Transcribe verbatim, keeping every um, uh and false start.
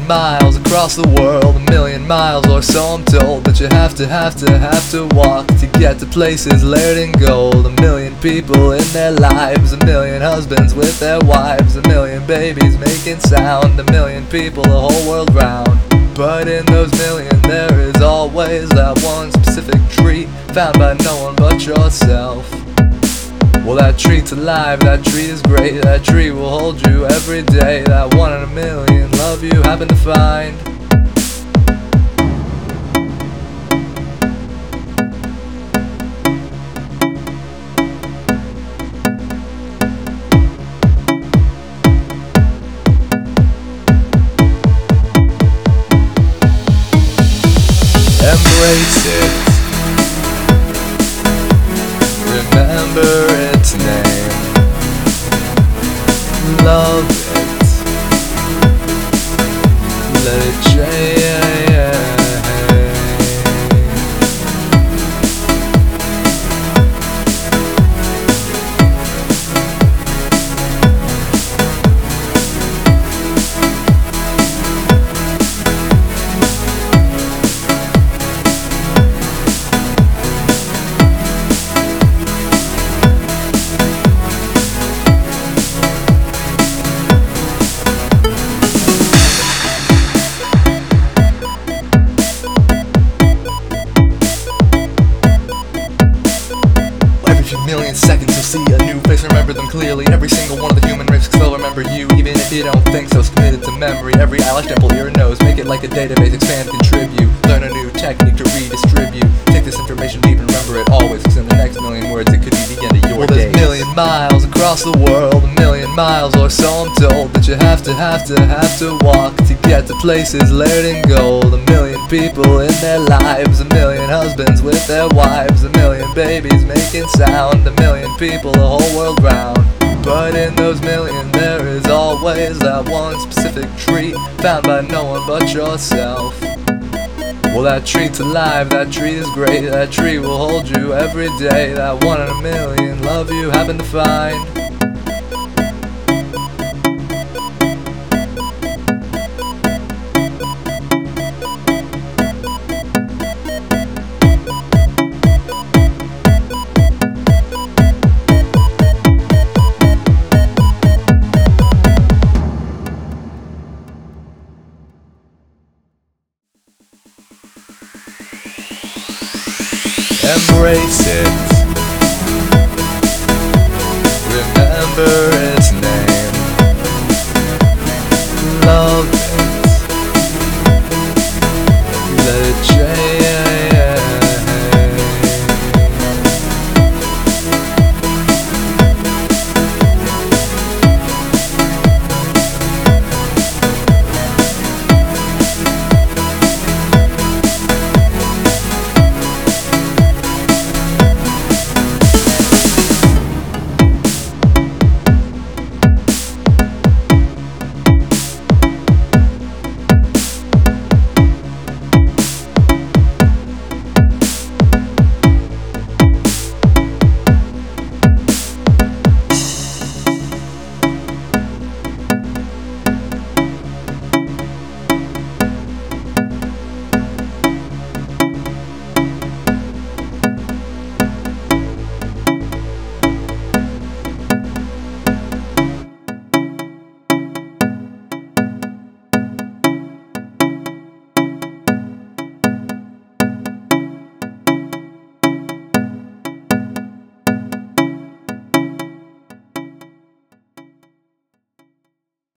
miles across the world, a million miles or so I'm told, that you have to, have to, have to walk to get to places layered in gold. A million people in their lives, a million husbands with their wives, a million babies making sound, a million people the whole world round. But in those million there is always that one specific tree, found by no one but yourself. Well, that tree's alive, that tree is great, that tree will hold you every day. That one in a million love you happen to find. Embrace it, remember its name, love it, let it change. Million seconds you'll see a new face, remember them clearly. Every single one of the human race will remember you, even if you don't think so. It's committed to memory, every eyelash, dimple, ear, nose. Make it like a database, expand, contribute. Learn a new technique to redistribute. Take this information deep and remember it always, cause in the next million words it could be the end of your well, days. There's a million miles across the world, a million miles or so I'm told, that you have to, have to, have to walk to get to places layered in gold. A million people in their lives, a million husbands with their wives, a million babies making sound, a million people the whole world round. But in those million there is always that one specific tree, found by no one but yourself. Well, that tree's alive, that tree is great, that tree will hold you every day. That one in a million love you happen to find.